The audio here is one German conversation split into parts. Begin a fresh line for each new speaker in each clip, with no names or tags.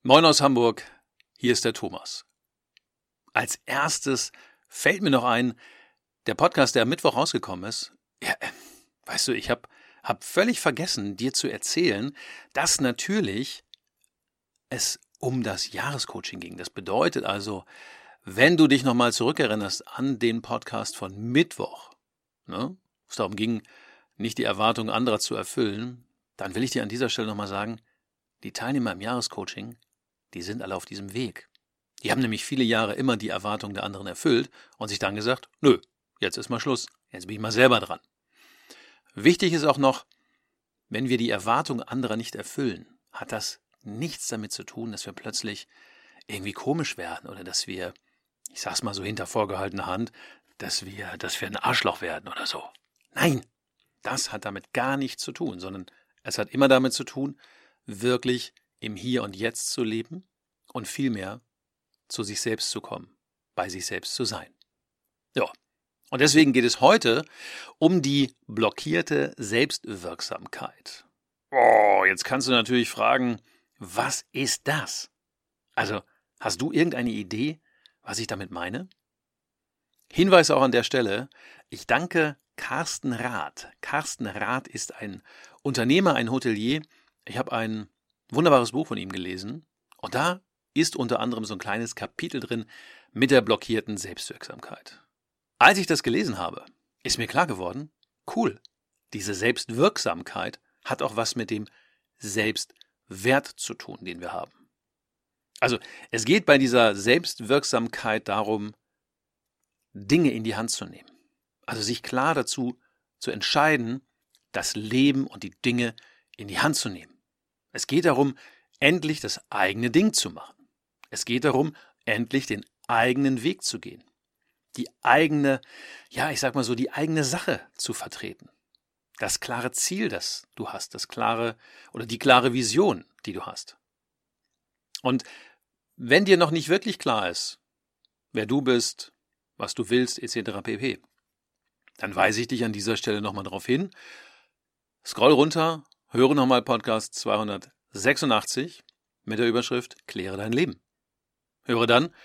Moin aus Hamburg, hier ist der Thomas. Als erstes fällt mir noch ein, der Podcast, der am Mittwoch rausgekommen ist, weißt du, ich hab völlig vergessen, dir zu erzählen, dass natürlich es um das Jahrescoaching ging. Das bedeutet also, wenn du dich nochmal zurückerinnerst an den Podcast von Mittwoch, wo es darum ging, nicht die Erwartungen anderer zu erfüllen, dann will ich dir an dieser Stelle nochmal sagen, die Teilnehmer im Jahrescoaching, die sind alle auf diesem Weg. Die haben nämlich viele Jahre immer die Erwartungen der anderen erfüllt und sich dann gesagt, nö, jetzt ist mal Schluss, jetzt bin ich mal selber dran. Wichtig ist auch noch, wenn wir die Erwartungen anderer nicht erfüllen, hat das nichts damit zu tun, dass wir plötzlich irgendwie komisch werden oder dass wir, ich sag's mal so hinter vorgehaltener Hand, dass wir ein Arschloch werden oder so. Nein, das hat damit gar nichts zu tun, sondern es hat immer damit zu tun, wirklich im Hier und Jetzt zu leben und vielmehr zu sich selbst zu kommen, bei sich selbst zu sein. Ja, und deswegen geht es heute um die blockierte Selbstwirksamkeit. Oh, jetzt kannst du natürlich fragen, was ist das? Also, hast du irgendeine Idee, was ich damit meine? Hinweis auch an der Stelle, ich danke Carsten Rath. Carsten Rath ist ein Unternehmer, ein Hotelier. Ich habe ein wunderbares Buch von ihm gelesen und da ist unter anderem so ein kleines Kapitel drin mit der blockierten Selbstwirksamkeit. Als ich das gelesen habe, ist mir klar geworden, cool, diese Selbstwirksamkeit hat auch was mit dem Selbstwert zu tun, den wir haben. Also es geht bei dieser Selbstwirksamkeit darum, Dinge in die Hand zu nehmen. Also sich klar dazu zu entscheiden, das Leben und die Dinge in die Hand zu nehmen. Es geht darum, endlich das eigene Ding zu machen. Es geht darum, endlich den eigenen Weg zu gehen. Die eigene, die eigene Sache zu vertreten. Das klare Ziel, das du hast, die klare Vision, die du hast. Und wenn dir noch nicht wirklich klar ist, wer du bist, was du willst, etc. pp., dann weise ich dich an dieser Stelle nochmal drauf hin. Scroll runter, höre nochmal Podcast 286 mit der Überschrift Kläre dein Leben. Höre dann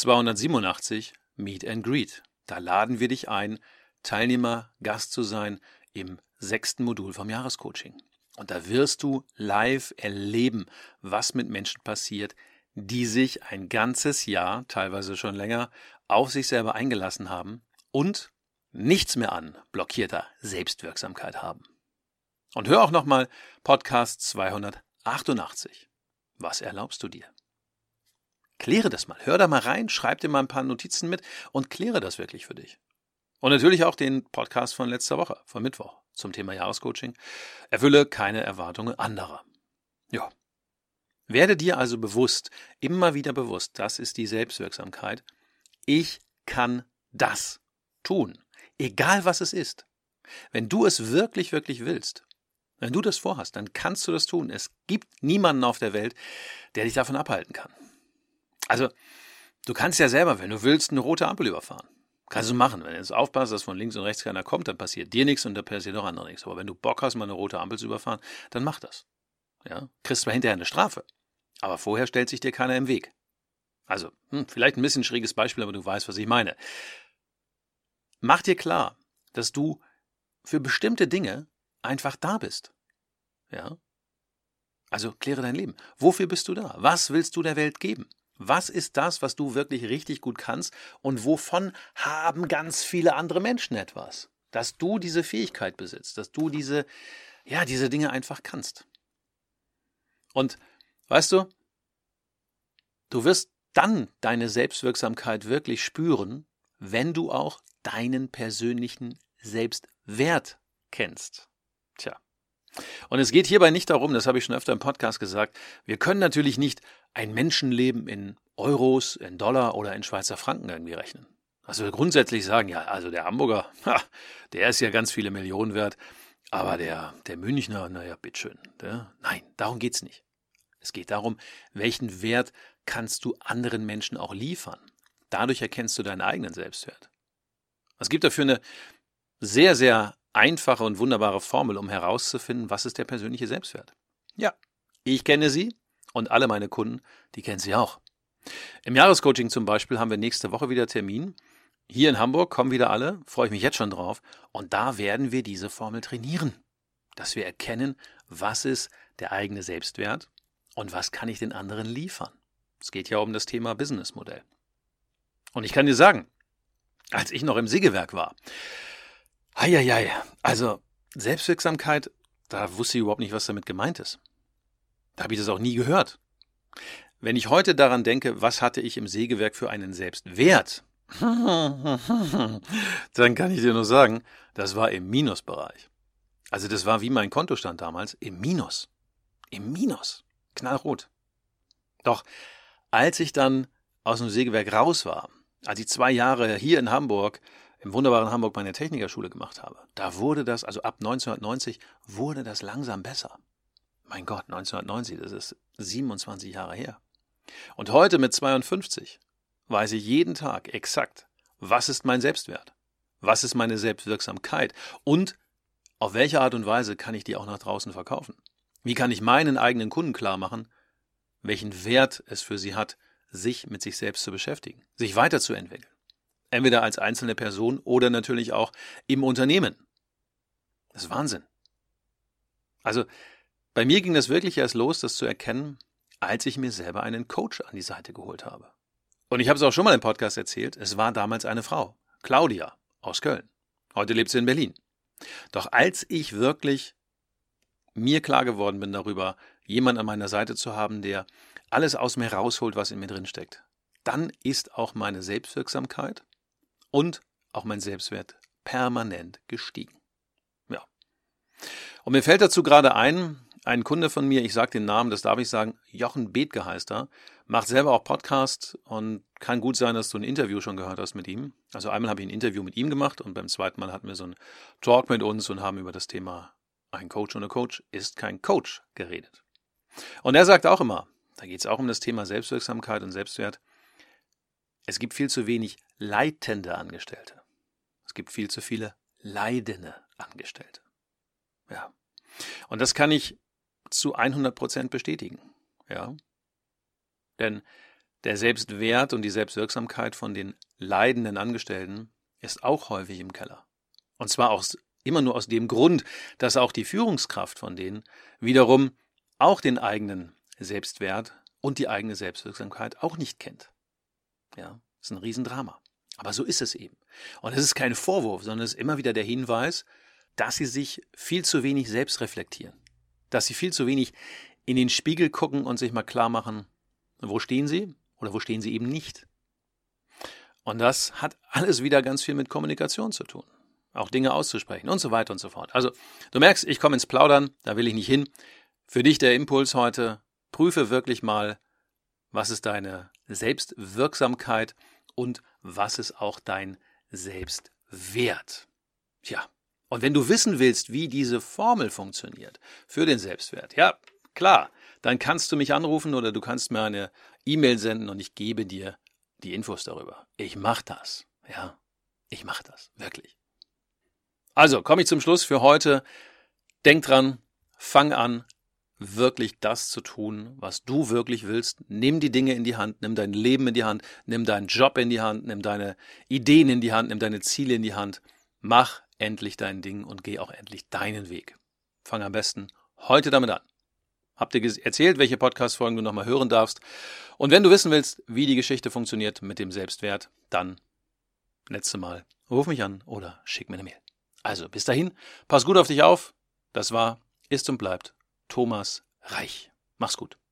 287 Meet and Greet. Da laden wir dich ein, Teilnehmer, Gast zu sein im 6. Modul vom Jahrescoaching. Und da wirst du live erleben, was mit Menschen passiert, die sich ein ganzes Jahr, teilweise schon länger, auf sich selber eingelassen haben und nichts mehr an blockierter Selbstwirksamkeit haben. Und hör auch nochmal Podcast 288. Was erlaubst du dir? Kläre das mal. Hör da mal rein, schreib dir mal ein paar Notizen mit und kläre das wirklich für dich. Und natürlich auch den Podcast von letzter Woche, von Mittwoch, zum Thema Jahrescoaching. Erfülle keine Erwartungen anderer. Ja. Werde dir also bewusst, immer wieder bewusst, das ist die Selbstwirksamkeit. Ich kann das tun. Egal was es ist. Wenn du es wirklich, wirklich willst, wenn du das vorhast, dann kannst du das tun. Es gibt niemanden auf der Welt, der dich davon abhalten kann. Also, du kannst ja selber, wenn du willst, eine rote Ampel überfahren. Kannst du machen. Wenn du jetzt aufpasst, dass von links und rechts keiner kommt, dann passiert dir nichts und da passiert auch anderen nichts. Aber wenn du Bock hast, mal eine rote Ampel zu überfahren, dann mach das. Ja? Kriegst zwar hinterher eine Strafe, aber vorher stellt sich dir keiner im Weg. Also, vielleicht ein bisschen schräges Beispiel, aber du weißt, was ich meine. Mach dir klar, dass du für bestimmte Dinge einfach da bist. Ja? Also kläre dein Leben. Wofür bist du da? Was willst du der Welt geben? Was ist das, was du wirklich richtig gut kannst und wovon haben ganz viele andere Menschen etwas? Dass du diese Fähigkeit besitzt, dass du diese Dinge einfach kannst. Und weißt du, du wirst dann deine Selbstwirksamkeit wirklich spüren, wenn du auch deinen persönlichen Selbstwert kennst. Tja. Und es geht hierbei nicht darum, das habe ich schon öfter im Podcast gesagt, wir können natürlich nicht ein Menschenleben in Euros, in Dollar oder in Schweizer Franken irgendwie rechnen. Also grundsätzlich sagen, ja, also der Hamburger, der ist ja ganz viele Millionen wert, aber der Münchner, naja, bitteschön. Nein, darum geht's nicht. Es geht darum, welchen Wert kannst du anderen Menschen auch liefern. Dadurch erkennst du deinen eigenen Selbstwert. Es gibt dafür eine sehr, sehr einfache und wunderbare Formel, um herauszufinden, was ist der persönliche Selbstwert. Ja, ich kenne sie Und alle meine Kunden, die kennen sie auch. Im Jahrescoaching zum Beispiel haben wir nächste Woche wieder Termin. Hier in Hamburg kommen wieder alle, freue ich mich jetzt schon drauf. Und da werden wir diese Formel trainieren, dass wir erkennen, was ist der eigene Selbstwert und was kann ich den anderen liefern. Es geht ja um das Thema Businessmodell. Und ich kann dir sagen, als ich noch im Sägewerk war, also Selbstwirksamkeit, da wusste ich überhaupt nicht, was damit gemeint ist. Da habe ich das auch nie gehört. Wenn ich heute daran denke, was hatte ich im Sägewerk für einen Selbstwert, dann kann ich dir nur sagen, das war im Minusbereich. Also das war wie mein Kontostand damals, im Minus. Im Minus. Knallrot. Doch als ich dann aus dem Sägewerk raus war, als ich 2 Jahre hier in Hamburg, im wunderbaren Hamburg, meine Technikerschule gemacht habe, da wurde das, also ab 1990, wurde das langsam besser. Mein Gott, 1990, das ist 27 Jahre her. Und heute mit 52 weiß ich jeden Tag exakt, was ist mein Selbstwert, was ist meine Selbstwirksamkeit und auf welche Art und Weise kann ich die auch nach draußen verkaufen. Wie kann ich meinen eigenen Kunden klar machen, welchen Wert es für sie hat, sich mit sich selbst zu beschäftigen, sich weiterzuentwickeln. Entweder als einzelne Person oder natürlich auch im Unternehmen. Das ist Wahnsinn. Also bei mir ging das wirklich erst los, das zu erkennen, als ich mir selber einen Coach an die Seite geholt habe. Und ich habe es auch schon mal im Podcast erzählt, es war damals eine Frau, Claudia aus Köln. Heute lebt sie in Berlin. Doch als ich wirklich mir klar geworden bin darüber, jemanden an meiner Seite zu haben, der alles aus mir rausholt, was in mir drin steckt, dann ist auch meine Selbstwirksamkeit und auch mein Selbstwert permanent gestiegen. Ja. Und mir fällt dazu gerade ein Kunde von mir, ich sage den Namen, das darf ich sagen, Jochen Bethke heißt er, macht selber auch Podcast und kann gut sein, dass du ein Interview schon gehört hast mit ihm. Also einmal habe ich ein Interview mit ihm gemacht und beim zweiten Mal hatten wir so einen Talk mit uns und haben über das Thema ein Coach und eine Coach ist kein Coach geredet. Und er sagt auch immer, da geht es auch um das Thema Selbstwirksamkeit und Selbstwert, es gibt viel zu wenig leitende Angestellte. Es gibt viel zu viele leidende Angestellte. Ja. Und das kann ich zu 100% bestätigen. Ja. Denn der Selbstwert und die Selbstwirksamkeit von den leidenden Angestellten ist auch häufig im Keller. Und zwar immer nur aus dem Grund, dass auch die Führungskraft von denen wiederum auch den eigenen Selbstwert und die eigene Selbstwirksamkeit auch nicht kennt. Ja, das ist ein Riesendrama. Aber so ist es eben. Und es ist kein Vorwurf, sondern es ist immer wieder der Hinweis, dass sie sich viel zu wenig selbst reflektieren. Dass sie viel zu wenig in den Spiegel gucken und sich mal klar machen, wo stehen sie oder wo stehen sie eben nicht. Und das hat alles wieder ganz viel mit Kommunikation zu tun. Auch Dinge auszusprechen und so weiter und so fort. Also du merkst, ich komme ins Plaudern, da will ich nicht hin. Für dich der Impuls heute, prüfe wirklich mal, was ist deine Selbstwirksamkeit und was ist auch dein Selbstwert. Tja, und wenn du wissen willst, wie diese Formel funktioniert für den Selbstwert, ja, klar, dann kannst du mich anrufen oder du kannst mir eine E-Mail senden und ich gebe dir die Infos darüber. Ich mache das, ja, ich mache das, wirklich. Also, komme ich zum Schluss für heute. Denk dran, fang an, wirklich das zu tun, was du wirklich willst. Nimm die Dinge in die Hand, nimm dein Leben in die Hand, nimm deinen Job in die Hand, nimm deine Ideen in die Hand, nimm deine Ziele in die Hand. Mach endlich dein Ding und geh auch endlich deinen Weg. Fang am besten heute damit an. Hab dir erzählt, welche Podcast-Folgen du nochmal hören darfst. Und wenn du wissen willst, wie die Geschichte funktioniert mit dem Selbstwert, dann letzte Mal ruf mich an oder schick mir eine Mail. Also bis dahin, pass gut auf dich auf. Das war, ist und bleibt Thomas Reich. Mach's gut.